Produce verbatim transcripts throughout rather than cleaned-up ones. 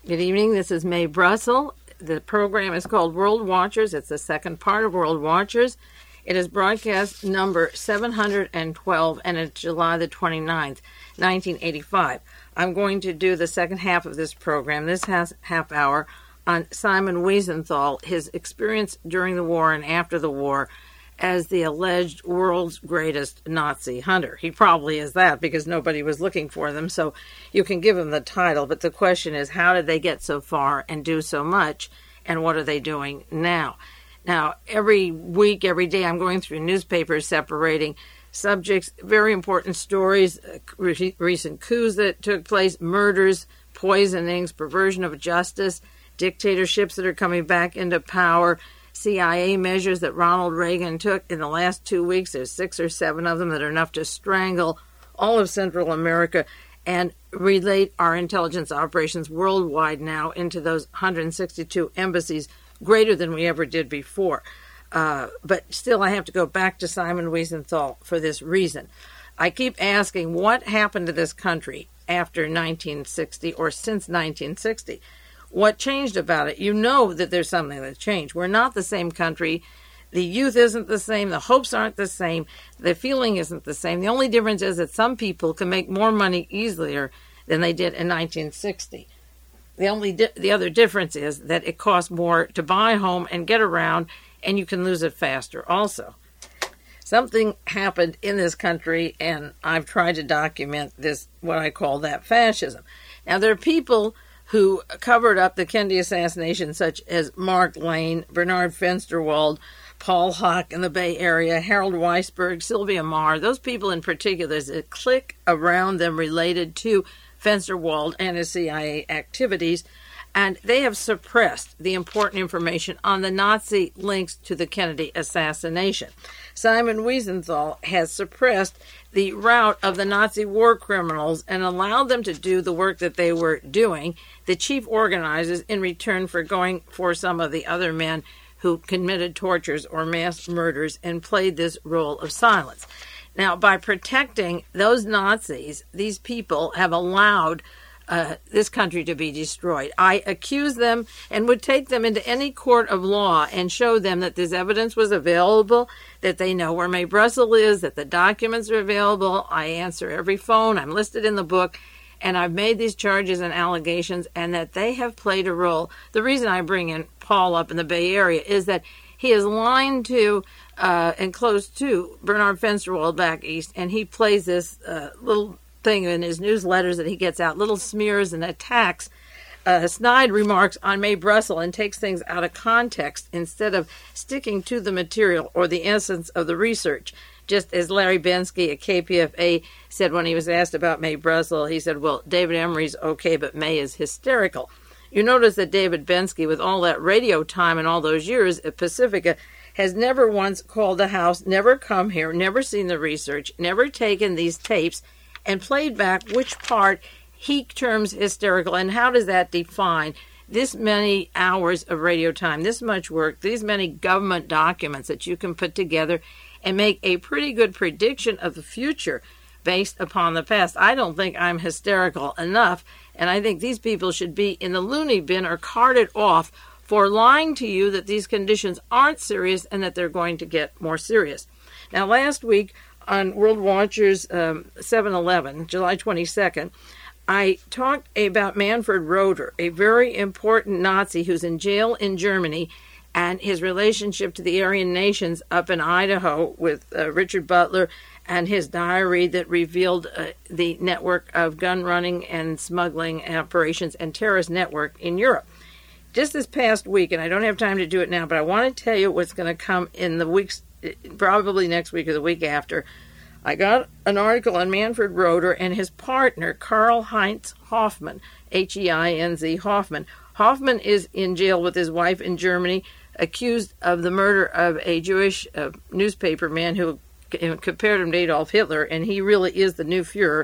Good evening. This is Mae Brussel. The program is called World Watchers. It's the second part of World Watchers. It is broadcast number seven hundred twelve, and it's July the twenty-ninth, nineteen eighty-five. I'm going to do the second half of this program, this has half hour, on Simon Wiesenthal, his experience during the war and after the war as the alleged world's greatest Nazi hunter. He probably is that because nobody was looking for them, so you can give him the title. But the question is, how did they get so far and do so much, and what are they doing now? Now, every week, every day, I'm going through newspapers separating subjects, very important stories, re- recent coups that took place, murders, poisonings, perversion of justice, dictatorships that are coming back into power, C I A measures that Ronald Reagan took in the last two weeks. There's six or seven of them that are enough to strangle all of Central America and relate our intelligence operations worldwide now into those one hundred sixty-two embassies, greater than we ever did before. Uh, but still, I have to go back to Simon Wiesenthal for this reason. I keep asking, what happened to this country after nineteen sixty or since nineteen sixty? What changed about it? You know that there's something that changed. We're not the same country. The youth isn't the same. The hopes aren't the same. The feeling isn't the same. The only difference is that some people can make more money easier than they did in nineteen sixty. The only di- the other difference is that it costs more to buy a home and get around, and you can lose it faster also. Something happened in this country, and I've tried to document this, what I call that fascism. Now, there are people who covered up the Kennedy assassination, such as Mark Lane, Bernard Fensterwald, Paul Hock in the Bay Area, Harold Weisberg, Sylvia Maher. Those people in particular, there's a clique around them related to Fensterwald and his C I A activities, and they have suppressed the important information on the Nazi links to the Kennedy assassination. Simon Wiesenthal has suppressed the route of the Nazi war criminals and allowed them to do the work that they were doing, the chief organizers, in return for going for some of the other men who committed tortures or mass murders and played this role of silence. Now, by protecting those Nazis, these people have allowed Uh, this country to be destroyed. I accuse them and would take them into any court of law and show them that this evidence was available, that they know where Mae Brussel is, that the documents are available. I answer every phone. I'm listed in the book, and I've made these charges and allegations, and that they have played a role. The reason I bring in Paul up in the Bay Area is that he is lined to uh, and close to Bernard Fensterwald back east, and he plays this uh, little thing in his newsletters that he gets out, little smears and attacks, uh, snide remarks on Mae Brussel, and takes things out of context instead of sticking to the material or the essence of the research. Just as Larry Bensky at K P F A said when he was asked about Mae Brussel, he said, well, David Emery's okay, but Mae is hysterical. You notice that David Bensky, with all that radio time and all those years at Pacifica, has never once called the house, never come here, never seen the research, never taken these tapes and played back which part he terms hysterical, and how does that define this many hours of radio time, this much work, these many government documents that you can put together and make a pretty good prediction of the future based upon the past. I don't think I'm hysterical enough, and I think these people should be in the loony bin or carted off for lying to you that these conditions aren't serious and that they're going to get more serious. Now, last week, on World Watchers um, seven eleven, July twenty-second, I talked about Manfred Roeder, a very important Nazi who's in jail in Germany, and his relationship to the Aryan nations up in Idaho with uh, Richard Butler, and his diary that revealed uh, the network of gun running and smuggling operations and terrorist network in Europe. Just this past week, and I don't have time to do it now, but I want to tell you what's going to come in the weeks, probably next week or the week after. I got an article on Manfred Roeder and his partner, Karl-Heinz Hoffmann, H E I N Z Hoffmann. Hoffmann is in jail with his wife in Germany, accused of the murder of a Jewish uh, newspaper man who compared him to Adolf Hitler, and he really is the new Fuhrer.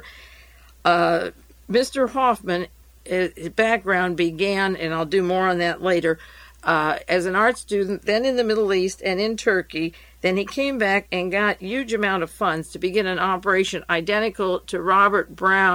Uh, Mister Hoffmann, his background began, and I'll do more on that later, uh, as an art student, then in the Middle East and in Turkey. Then he came back and got huge amount of funds to begin an operation identical to Robert Brown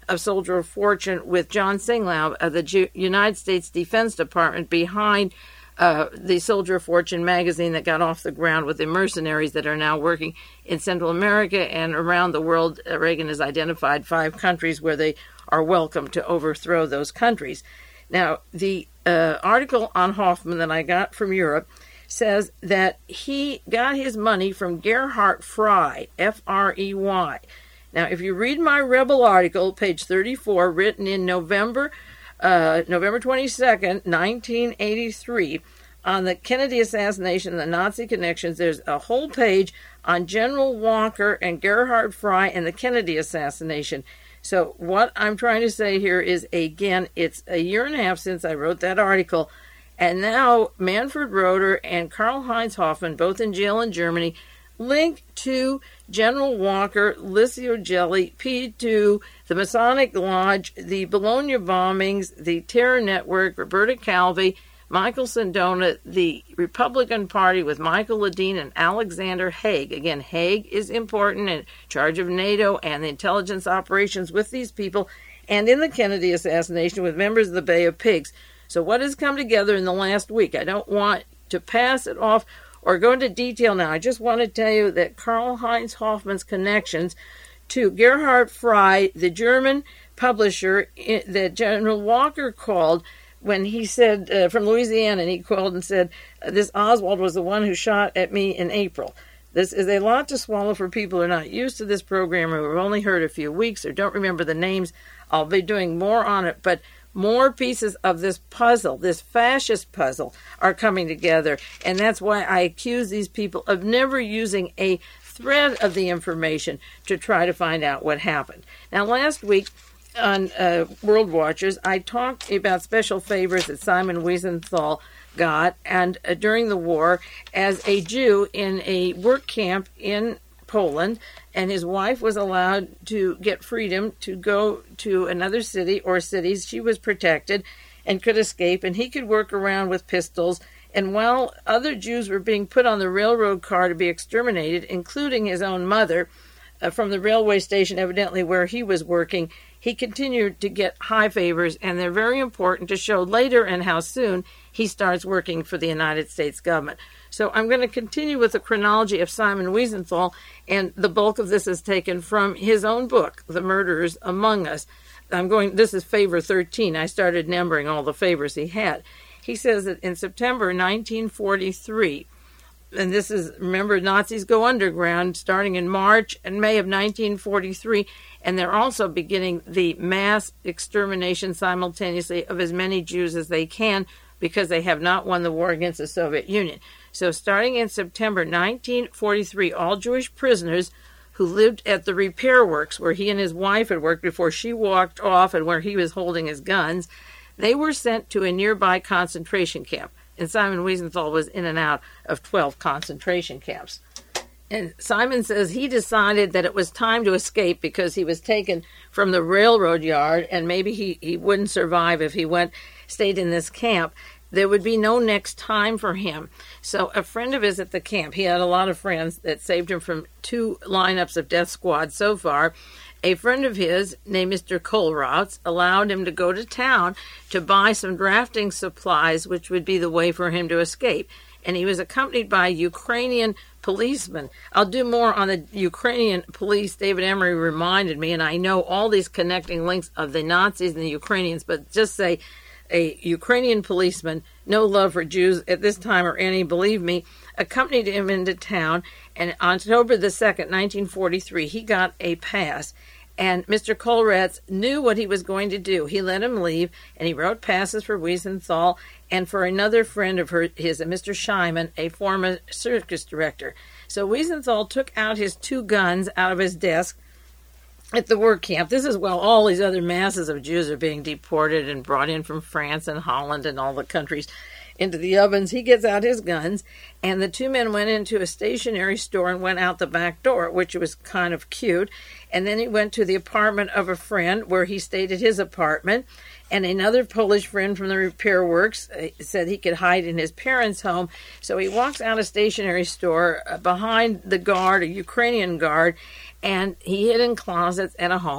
of Soldier of Fortune with John Singlaub of the Ju- United States Defense Department behind uh, the Soldier of Fortune magazine that got off the ground with the mercenaries that are now working in Central America and around the world. Reagan has identified five countries where they are welcome to overthrow those countries. Now, the uh, article on Hoffman that I got from Europe says that he got his money from Gerhard Frey, F R E Y. Now, if you read my Rebel article, page thirty-four, written in November, uh, November twenty-second, nineteen eighty-three, on the Kennedy assassination and the Nazi connections, there's a whole page on General Walker and Gerhard Frey and the Kennedy assassination. So what I'm trying to say here is, again, it's a year and a half since I wrote that article, and now Manfred Roeder and Karl-Heinz Hoffmann, both in jail in Germany, link to General Walker, Licio Gelli, P two, the Masonic Lodge, the Bologna bombings, the Terror Network, Roberta Calvi, Michael Sindona, the Republican Party with Michael Ledeen and Alexander Haig. Again, Haig is important, in charge of NATO and the intelligence operations with these people, and in the Kennedy assassination with members of the Bay of Pigs. So what has come together in the last week? I don't want to pass it off or go into detail now. I just want to tell you that Karl-Heinz Hoffmann's connections to Gerhard Frey, the German publisher that General Walker called when he said, uh, from Louisiana, and he called and said, this Oswald was the one who shot at me in April. This is a lot to swallow for people who are not used to this program, who have only heard a few weeks or don't remember the names. I'll be doing more on it, but more pieces of this puzzle, this fascist puzzle, are coming together. And that's why I accuse these people of never using a thread of the information to try to find out what happened. Now, last week on uh, World Watchers, I talked about special favors that Simon Wiesenthal got and uh, during the war as a Jew in a work camp in Poland, and his wife was allowed to get freedom to go to another city or cities. She was protected and could escape, and he could work around with pistols. And while other Jews were being put on the railroad car to be exterminated, including his own mother, uh, from the railway station, evidently where he was working, he continued to get high favors, and they're very important to show later and how soon he starts working for the United States government. So I'm going to continue with the chronology of Simon Wiesenthal, and the bulk of this is taken from his own book, The Murderers Among Us. I'm going, this is favor thirteen. I started numbering all the favors he had. He says that in September nineteen forty-three, and this is, remember, Nazis go underground starting in March and May of nineteen forty-three, and they're also beginning the mass extermination simultaneously of as many Jews as they can because they have not won the war against the Soviet Union. So starting in September nineteen forty-three, all Jewish prisoners who lived at the repair works where he and his wife had worked before she walked off and where he was holding his guns, they were sent to a nearby concentration camp. And Simon Wiesenthal was in and out of twelve concentration camps. And Simon says he decided that it was time to escape because he was taken from the railroad yard, and maybe he, he wouldn't survive if he went stayed in this camp. There would be no next time for him. So a friend of his at the camp, he had a lot of friends that saved him from two lineups of death squad so far. A friend of his named Mister Kohlrautz allowed him to go to town to buy some drafting supplies, which would be the way for him to escape. And he was accompanied by a Ukrainian policeman. I'll do more on the Ukrainian police. David Emery reminded me, and I know all these connecting links of the Nazis and the Ukrainians, but just say a Ukrainian policeman, no love for Jews at this time or any, believe me, accompanied him into town. And on October the second, nineteen forty-three, he got a pass. And Mister Kohlrautz knew what he was going to do. He let him leave, and he wrote passes for Wiesenthal and for another friend of her, his, Mister Scheiman, a former circus director. So Wiesenthal took out his two guns out of his desk at the work camp. This is while all these other masses of Jews are being deported and brought in from France and Holland and all the countries into the ovens. He gets out his guns, and the two men went into a stationery store and went out the back door, which was kind of cute. And then he went to the apartment of a friend where he stayed at his apartment. And another Polish friend from the repair works uh, said he could hide in his parents' home. So he walks out a stationery store uh, behind the guard, a Ukrainian guard, and he hid in closets at a home.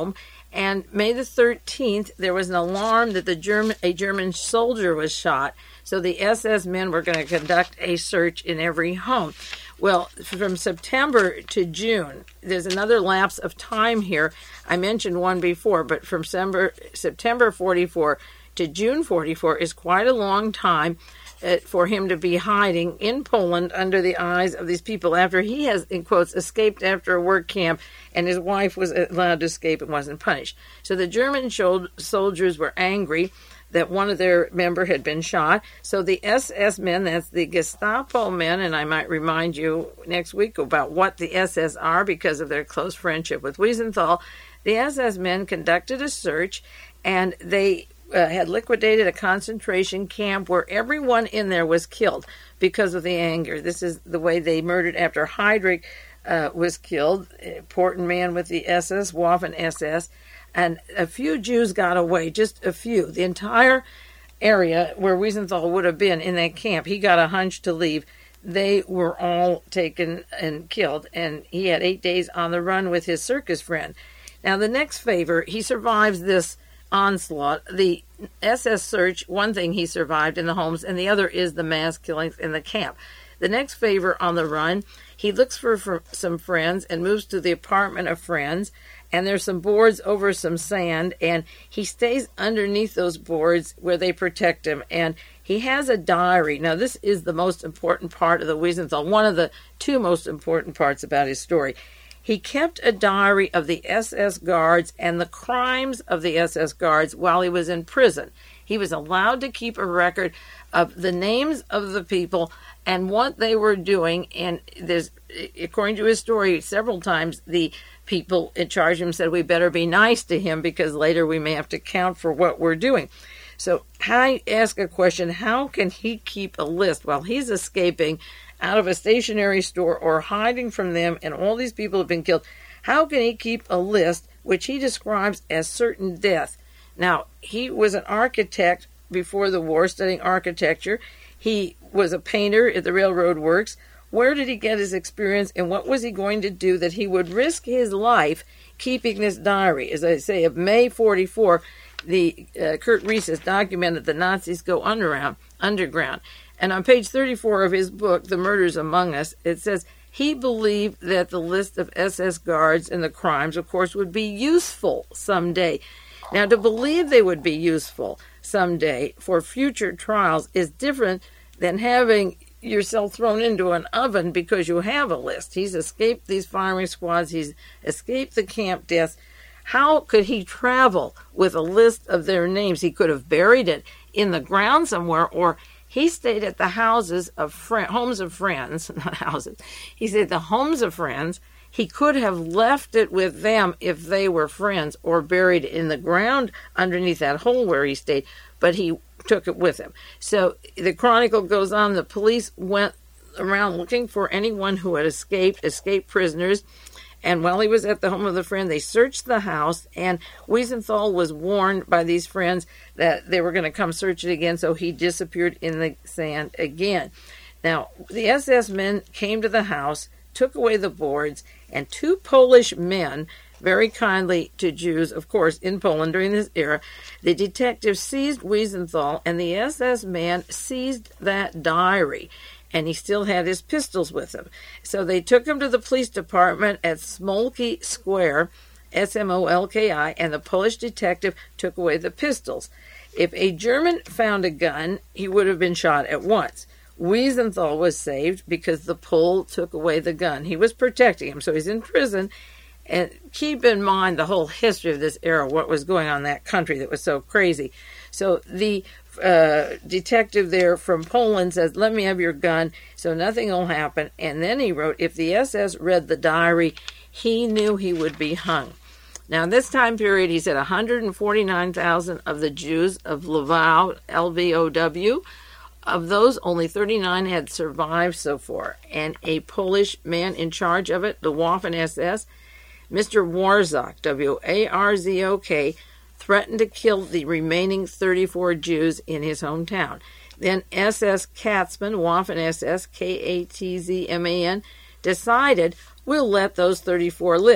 And May the thirteenth, there was an alarm that the German, a German soldier was shot. So the S S men were going to conduct a search in every home. Well, from September to June, there's another lapse of time here. I mentioned one before, but from September, September forty-four to June forty-four is quite a long time uh, for him to be hiding in Poland under the eyes of these people after he has, in quotes, escaped after a work camp and his wife was allowed to escape and wasn't punished. So the German soldiers were angry that one of their member had been shot. So the S S men, that's the Gestapo men, and I might remind you next week about what the S S are because of their close friendship with Wiesenthal. The S S men conducted a search, and they uh, had liquidated a concentration camp where everyone in there was killed because of the anger. This is the way they murdered after Heydrich uh, was killed, important man with the S S, Waffen S S. And a few Jews got away, just a few. The entire area where Wiesenthal would have been in that camp, he got a hunch to leave. They were all taken and killed, and he had eight days on the run with his circus friend. Now, the next favor, he survives this onslaught. The S S search, one thing he survived in the homes, and the other is the mass killings in the camp. The next favor on the run, he looks for, for some friends and moves to the apartment of friends. And there's some boards over some sand, and he stays underneath those boards where they protect him. And he has a diary. Now, this is the most important part of the Wiesenthal, one of the two most important parts about his story. He kept a diary of the S S guards and the crimes of the S S guards while he was in prison. He was allowed to keep a record of the names of the people and what they were doing. And there's, according to his story, several times the people in charge of him said, we better be nice to him because later we may have to count for what we're doing. So I ask a question, how can he keep a list while he's escaping out of a stationery store or hiding from them and all these people have been killed? How can he keep a list which he describes as certain death? Now, he was an architect before the war, studying architecture. He was a painter at the railroad works. Where did he get his experience, and what was he going to do that he would risk his life keeping this diary? As I say, of May forty-four, the uh, Kurt Reese has documented the Nazis go underground, underground. And on page thirty-four of his book, The Murders Among Us, it says, he believed that the list of S S guards and the crimes, of course, would be useful someday. Now, to believe they would be useful someday for future trials is different than having yourself thrown into an oven because you have a list. He's escaped these firing squads. He's escaped the camp deaths. How could he travel with a list of their names? He could have buried it in the ground somewhere, or he stayed at the houses of friends, homes of friends, not houses. He stayed at the homes of friends. He could have left it with them if they were friends, or buried it in the ground underneath that hole where he stayed, but he took it with him. So the chronicle goes on, the police went around looking for anyone who had escaped, escaped prisoners, and while he was at the home of the friend, they searched the house, and Wiesenthal was warned by these friends that they were going to come search it again, so he disappeared in the sand again. Now, the S S men came to the house, took away the boards, and two Polish men, very kindly to Jews, of course, in Poland during this era, the detective seized Wiesenthal, and the S S man seized that diary, and he still had his pistols with him. So they took him to the police department at Smolki Square, S M O L K I, and the Polish detective took away the pistols. If a German found a gun, he would have been shot at once. Wiesenthal was saved because the Pole took away the gun. He was protecting him, so he's in prison. And keep in mind the whole history of this era, what was going on in that country that was so crazy. So the uh, detective there from Poland says, let me have your gun so nothing will happen. And then he wrote, if the S S read the diary, he knew he would be hung. Now, in this time period, he said one hundred forty-nine thousand of the Jews of Lvow, L V O W, of those, only thirty-nine had survived so far. And a Polish man in charge of it, the Waffen S S, Mister Warzok, W A R Z O K, threatened to kill the remaining thirty-four Jews in his hometown. Then S S Katzman, Waffen S S, K A T Z M A N, decided, we'll let those thirty-four live.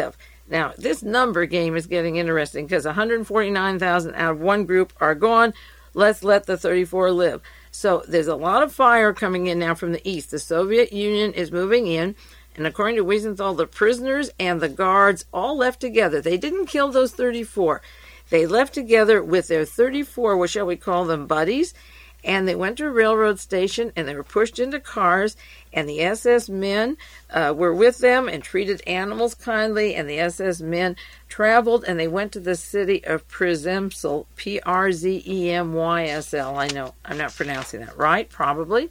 Now, this number game is getting interesting because one hundred forty-nine thousand out of one group are gone. Let's let the thirty-four live. So there's a lot of fire coming in now from the east. The Soviet Union is moving in, and according to Wiesenthal, the prisoners and the guards all left together. They didn't kill those thirty-four. They left together with their thirty-four, what shall we call them, buddies, and they went to a railroad station, and they were pushed into cars, and the S S men uh, were with them and treated animals kindly, and the S S men traveled, and they went to the city of Przemysl, P R Z E M Y S L. I know, I'm not pronouncing that right, probably.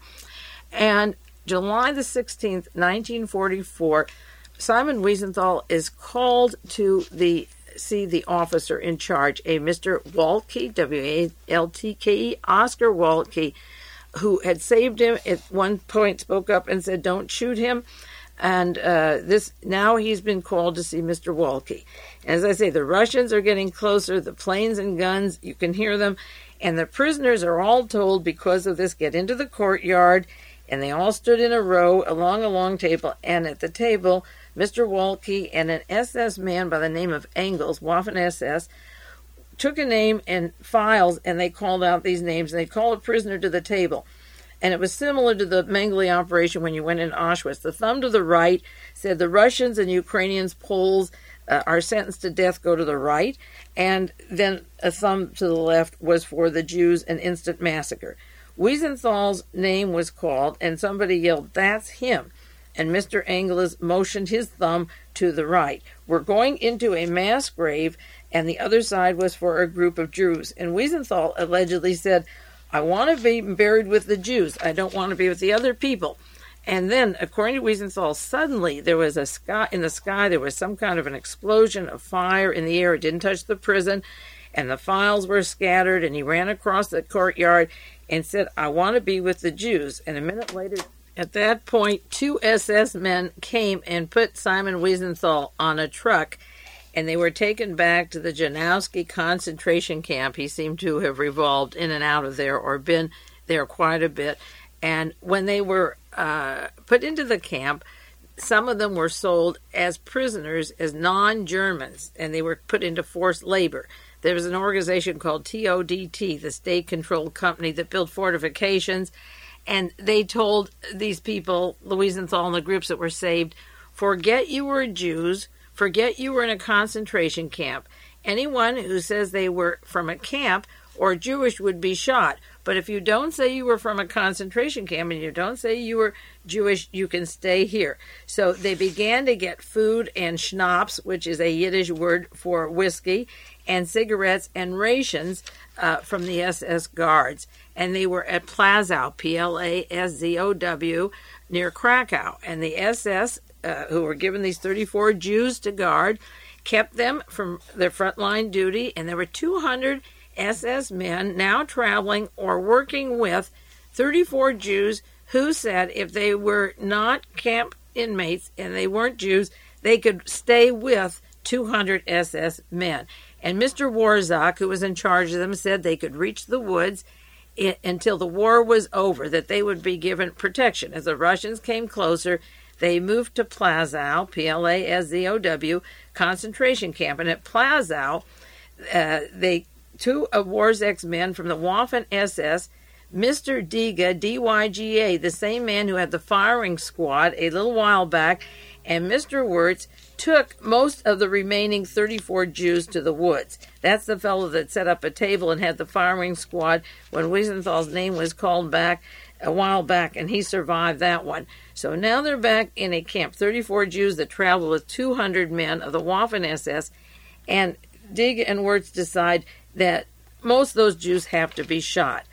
And July the sixteenth, nineteen forty-four, Simon Wiesenthal is called to the see the officer in charge, a Mister Waltke, W A L T K E, Oscar Waltke, who had saved him at one point, spoke up and said, don't shoot him. And uh, this now he's been called to see Mister Waltke. As I say, the Russians are getting closer, the planes and guns, you can hear them, and the prisoners are all told because of this, get into the courtyard, and they all stood in a row along a long table, and at the table, Mister Waltke and an S S man by the name of Engels, Waffen S S, took a name and files, and they called out these names, and they called a prisoner to the table. And it was similar to the Mengele operation when you went in Auschwitz. The thumb to the right said the Russians and Ukrainians, Poles, uh, are sentenced to death, go to the right. And then a thumb to the left was for the Jews, an instant massacre. Wiesenthal's name was called, and somebody yelled, that's him. And Mister Engels motioned his thumb to the right. We're going into a mass grave, and the other side was for a group of Jews. And Wiesenthal allegedly said, I want to be buried with the Jews. I don't want to be with the other people. And then, according to Wiesenthal, suddenly there was a sky, in the sky, there was some kind of an explosion of fire in the air. It didn't touch the prison, and the files were scattered, and he ran across the courtyard and said, I want to be with the Jews. And a minute later, at that point, two S S men came and put Simon Wiesenthal on a truck, and they were taken back to the Janowski concentration camp. He seemed to have revolved in and out of there or been there quite a bit. And when they were uh, put into the camp, some of them were sold as prisoners, as non-Germans, and they were put into forced labor. There was an organization called T O D T, the state-controlled company that built fortifications, and they told these people, Wiesenthal and the groups that were saved, forget you were Jews, forget you were in a concentration camp. Anyone who says they were from a camp or Jewish would be shot. But if you don't say you were from a concentration camp and you don't say you were Jewish, you can stay here. So they began to get food and schnapps, which is a Yiddish word for whiskey, and cigarettes and rations uh, from the S S guards. And they were at Plazzow, P L A S Z O W, near Krakow. And the S S, uh, who were given these thirty-four Jews to guard, kept them from their frontline duty. And there were two hundred S S men now traveling or working with thirty-four Jews who said if they were not camp inmates and they weren't Jews, they could stay with two hundred S S men. And Mister Warzak, who was in charge of them, said they could reach the woods It, until the war was over, that they would be given protection. As the Russians came closer, they moved to Plazzow, P L A S Z O W, concentration camp. And at Plazzow, uh, they two of Warzak's men from the Waffen S S, Mister Dyga, D Y G A, the same man who had the firing squad a little while back, and Mister Wirtz took most of the remaining thirty-four Jews to the woods. That's the fellow that set up a table and had the firing squad when Wiesenthal's name was called back a while back, and he survived that one. So now they're back in a camp, thirty-four Jews that traveled with two hundred men of the Waffen S S, and Dyga and Wirtz decide that most of those Jews have to be shot.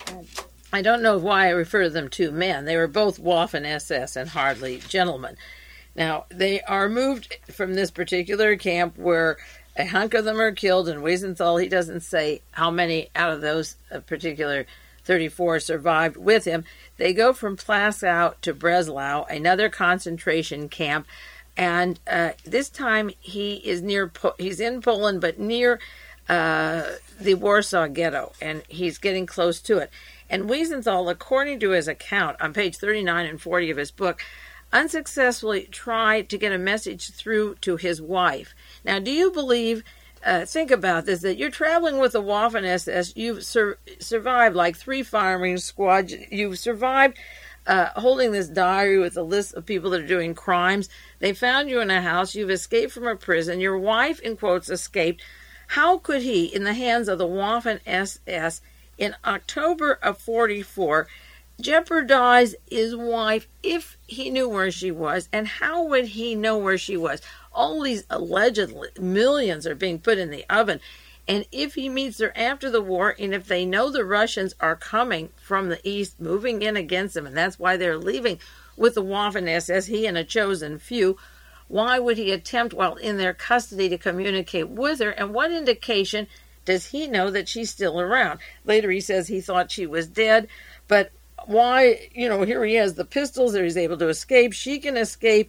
I don't know why I refer to them two men. They were both Waffen S S and hardly gentlemen. Now, they are moved from this particular camp where a hunk of them are killed, and Wiesenthal, he doesn't say how many out of those particular thirty-four survived with him. They go from Plazzow to Breslau, another concentration camp, and uh, this time he is near, po- he's in Poland, but near uh, the Warsaw Ghetto, and he's getting close to it. And Wiesenthal, according to his account on page thirty-nine and forty of his book, unsuccessfully tried to get a message through to his wife. Now, do you believe, uh, think about this, that you're traveling with the Waffen S S, you've sur- survived like three firing squads, you've survived uh, holding this diary with a list of people that are doing crimes. They found you in a house, you've escaped from a prison, your wife, in quotes, escaped. How could he, in the hands of the Waffen S S, in October of forty-four, jeopardize his wife if he knew where she was? And how would he know where she was? All these alleged millions are being put in the oven. And if he meets her after the war, and if they know the Russians are coming from the east, moving in against them, and that's why they're leaving with the Waffen S S, he and a chosen few, why would he attempt while in their custody to communicate with her? And what indication does he know that she's still around? Later he says he thought she was dead, but why, you know, here he has the pistols, that he's able to escape, she can escape,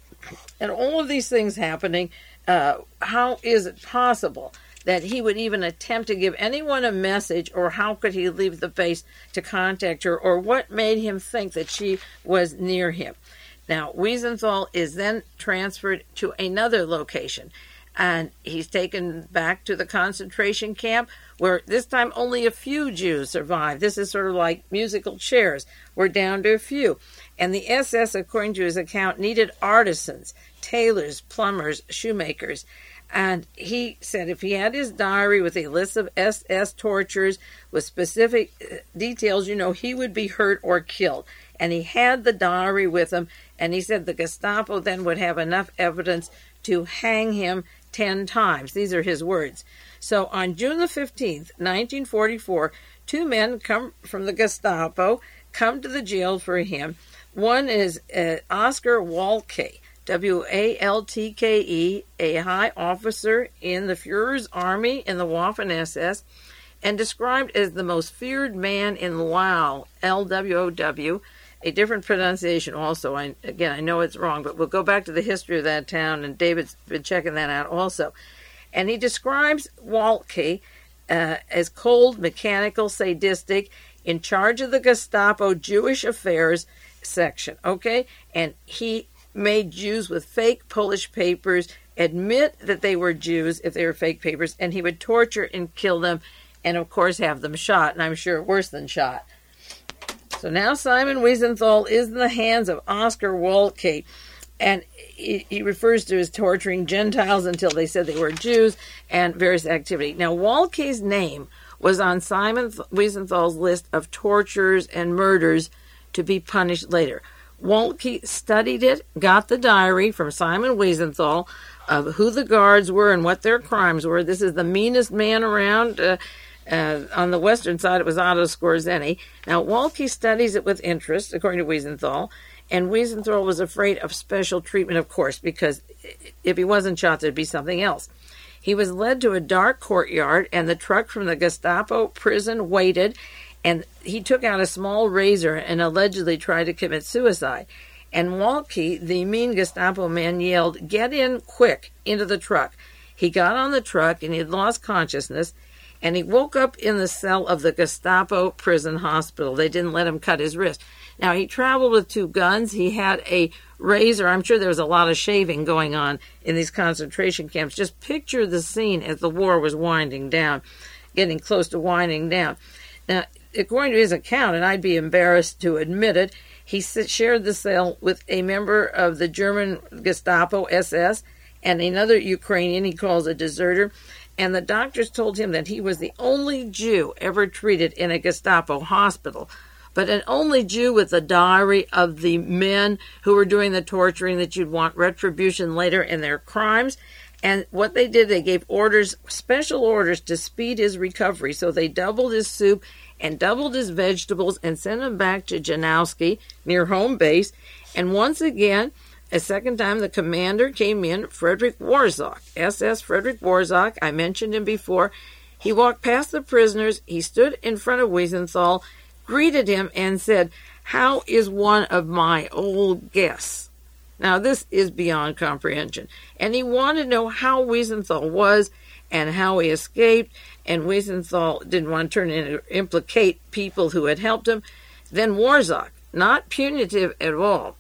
and all of these things happening. Uh, how is it possible that he would even attempt to give anyone a message, or how could he leave the base to contact her, or what made him think that she was near him? Now, Wiesenthal is then transferred to another location, and he's taken back to the concentration camp, where this time only a few Jews survived. This is sort of like musical chairs. We're down to a few. And the S S, according to his account, needed artisans, tailors, plumbers, shoemakers. And he said if he had his diary with a list of S S tortures with specific details, you know, he would be hurt or killed. And he had the diary with him, and he said the Gestapo then would have enough evidence to hang him ten times. These are his words. So on June the fifteenth, nineteen forty-four, two men come from the Gestapo, come to the jail for him. One is uh, Oscar Waltke, W A L T K E, a high officer in the Fuhrer's army in the Waffen S S, and described as the most feared man in Lwow, L W O W, a different pronunciation also. I, again, I know it's wrong, but we'll go back to the history of that town, and David's been checking that out also. And he describes Waltke uh, as cold, mechanical, sadistic, in charge of the Gestapo Jewish affairs section, okay? And he made Jews with fake Polish papers admit that they were Jews if they were fake papers, and he would torture and kill them, and of course have them shot, and I'm sure worse than shot. So now Simon Wiesenthal is in the hands of Oscar Waltke, and he, he refers to as torturing Gentiles until they said they were Jews, and various activity. Now, Waltke's name was on Simon Wiesenthal's list of tortures and murders to be punished later. Waltke studied it, got the diary from Simon Wiesenthal of who the guards were and what their crimes were. This is the meanest man around. Uh, uh, on the western side, it was Otto Skorzeny. Now, Waltke studies it with interest, according to Wiesenthal, and Wiesenthal was afraid of special treatment, of course, because if he wasn't shot, there'd be something else. He was led to a dark courtyard, and the truck from the Gestapo prison waited, and he took out a small razor and allegedly tried to commit suicide. And Waltke, the mean Gestapo man, yelled, "Get in quick," into the truck. He got on the truck, and he had lost consciousness, and he woke up in the cell of the Gestapo prison hospital. They didn't let him cut his wrist. Now, he traveled with two guns. He had a razor. I'm sure there was a lot of shaving going on in these concentration camps. Just picture the scene as the war was winding down, getting close to winding down. Now, according to his account, and I'd be embarrassed to admit it, he shared the cell with a member of the German Gestapo S S and another Ukrainian he calls a deserter. And the doctors told him that he was the only Jew ever treated in a Gestapo hospital, but an only Jew with a diary of the men who were doing the torturing that you'd want retribution later in their crimes. And what they did, they gave orders, special orders to speed his recovery. So they doubled his soup and doubled his vegetables and sent him back to Janowski near home base. And once again, a second time, the commander came in, Frederick Warzak, S S Frederick Warzak. I mentioned him before. He walked past the prisoners. He stood in front of Wiesenthal, greeted him, and said, "How is one of my old guests?" Now, this is beyond comprehension. And he wanted to know how Wiesenthal was and how he escaped. And Wiesenthal didn't want to turn in implicate people who had helped him. Then Warzak, not punitive at all,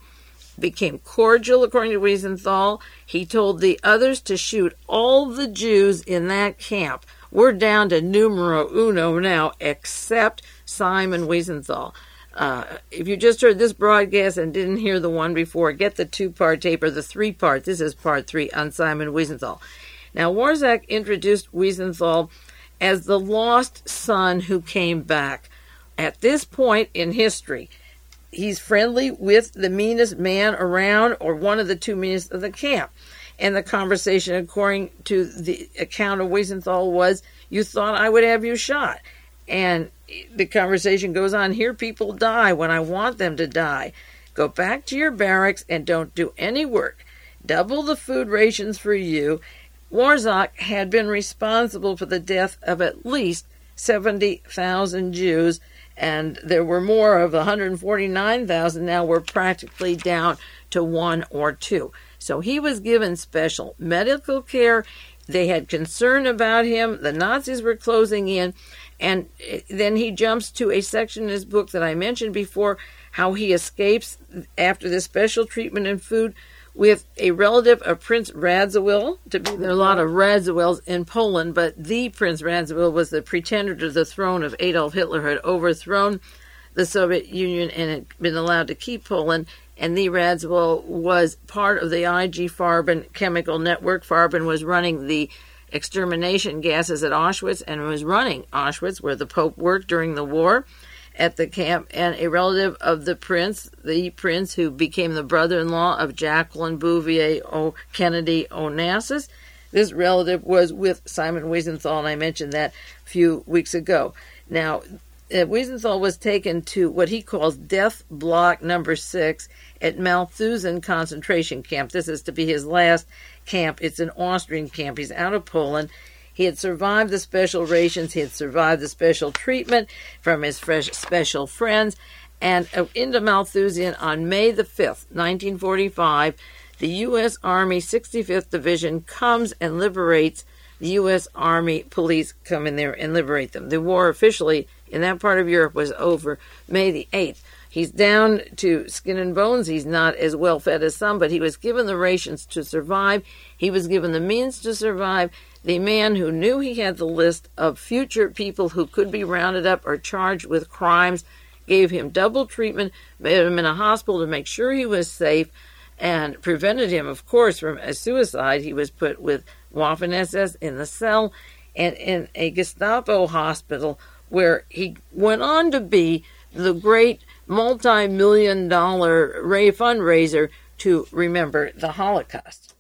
became cordial, according to Wiesenthal. He told the others to shoot all the Jews in that camp. We're down to numero uno now, except Simon Wiesenthal. Uh, if you just heard this broadcast and didn't hear the one before, get the two-part tape or the three-part. This is part three on Simon Wiesenthal. Now, Warzak introduced Wiesenthal as the lost son who came back. At this point in history, he's friendly with the meanest man around or one of the two meanest of the camp. And the conversation, according to the account of Wiesenthal, was, you thought I would have you shot. And the conversation goes on, here people die when I want them to die. Go back to your barracks and don't do any work. Double the food rations for you. Warzak had been responsible for the death of at least seventy thousand Jews, and there were more of one hundred forty-nine thousand. Now we're practically down to one or two. So he was given special medical care. They had concern about him. The Nazis were closing in. And then he jumps to a section in his book that I mentioned before, how he escapes after this special treatment and food with a relative of Prince Radziwill. To be, there are a lot of Radziwills in Poland, but the Prince Radziwill was the pretender to the throne of Adolf Hitler, who had overthrown the Soviet Union and had been allowed to keep Poland. And the Radziwill was part of the I G Farben chemical network. Farben was running the extermination gases at Auschwitz and was running Auschwitz, where the Pope worked during the war at the camp, and a relative of the prince, the prince who became the brother-in-law of Jacqueline Bouvier o Kennedy Onassis. This relative was with Simon Wiesenthal, and I mentioned that a few weeks ago. Now, uh, Wiesenthal was taken to what he calls Death Block Number Six at Mauthausen concentration camp. This is to be his last camp. It's an Austrian camp. He's out of Poland. He had survived the special rations. He had survived the special treatment from his fresh special friends. And into Mauthausen on May the fifth, nineteen forty-five, the U S Army sixty-fifth Division comes and liberates. The U S Army police come in there and liberate them. The war officially in that part of Europe was over May the eighth. He's down to skin and bones. He's not as well fed as some, but he was given the rations to survive. He was given the means to survive. The man who knew he had the list of future people who could be rounded up or charged with crimes gave him double treatment, made him in a hospital to make sure he was safe, and prevented him, of course, from a suicide. He was put with Waffen-S S in the cell and in a Gestapo hospital, where he went on to be the great multi-million dollar fundraiser to remember the Holocaust.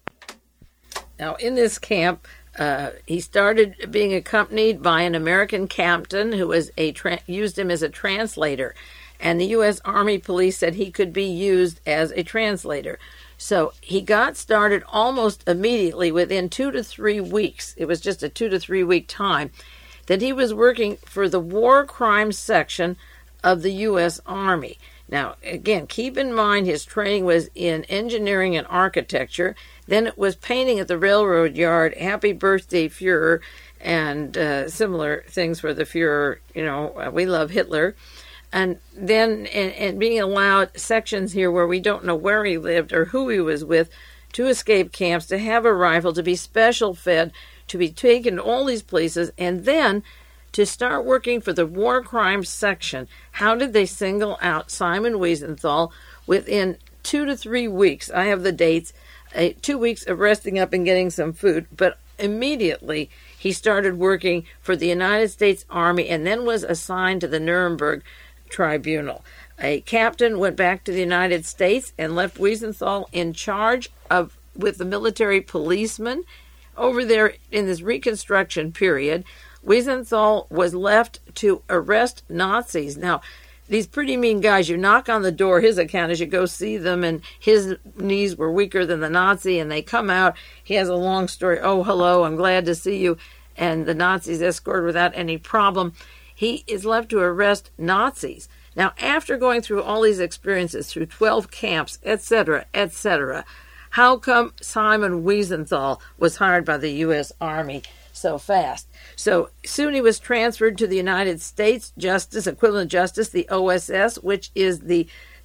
Now, in this camp, uh, he started being accompanied by an American captain who was a tra- used him as a translator, and the U S Army police said he could be used as a translator. So he got started almost immediately within two to three weeks. It was just a two to three week time that he was working for the War Crimes Section of the U S Army. Now, again, keep in mind his training was in engineering and architecture. Then it was painting at the railroad yard, Happy Birthday Fuhrer, and uh, similar things for the Fuhrer. You know, uh, we love Hitler. And then and, and being allowed sections here where we don't know where he lived or who he was with, to escape camps, to have a rifle, to be special fed, to be taken to all these places, and then to start working for the War Crimes Section. How did they single out Simon Wiesenthal within two to three weeks? I have the dates. Uh, two weeks of resting up and getting some food, but immediately he started working for the United States Army and then was assigned to the Nuremberg Tribunal. A captain went back to the United States and left Wiesenthal in charge of with the military policemen over there in this Reconstruction period. Wiesenthal was left to arrest Nazis. Now, these pretty mean guys, you knock on the door, his account is you go see them, and his knees were weaker than the Nazi, and they come out. He has a long story. Oh, hello, I'm glad to see you. And the Nazis escort without any problem. He is left to arrest Nazis. Now, after going through all these experiences, through twelve camps, et cetera, et cetera, how come Simon Wiesenthal was hired by the U S Army so fast? So soon he was transferred to the United States Justice, equivalent justice, the O S S, which is the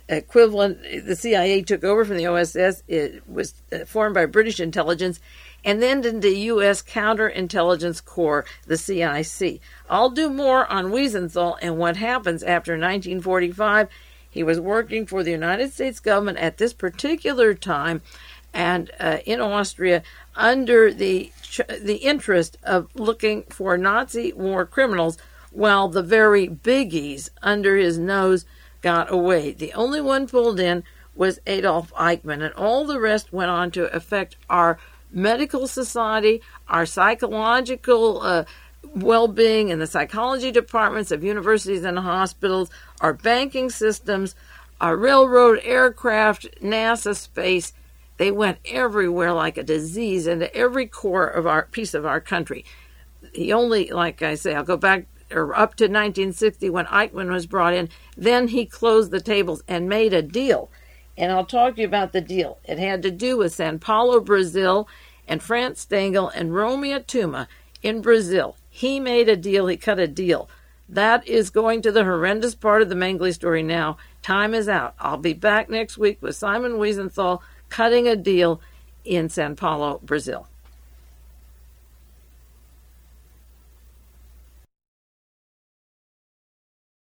equivalent, the C I A took over from the O S S. It was formed by British intelligence, and then into U S Counterintelligence Corps, the C I C. I'll do more on Wiesenthal and what happens after nineteen forty-five. He was working for the United States government at this particular time, and uh, in Austria, under the the interest of looking for Nazi war criminals, while the very biggies under his nose got away. The only one pulled in was Adolf Eichmann, and all the rest went on to affect our medical society, our psychological uh, well-being in the psychology departments of universities and hospitals, our banking systems, our railroad, aircraft, NASA, space. They went everywhere like a disease into every core of our piece of our country. He only, like I say, I'll go back or up to nineteen sixty when Eichmann was brought in. Then he closed the tables and made a deal. And I'll talk to you about the deal. It had to do with Sao Paulo, Brazil, and Franz Stengel and Romeo Tuma in Brazil. He made a deal. He cut a deal. That is going to the horrendous part of the Mengele story now. Time is out. I'll be back next week with Simon Wiesenthal cutting a deal in Sao Paulo, Brazil.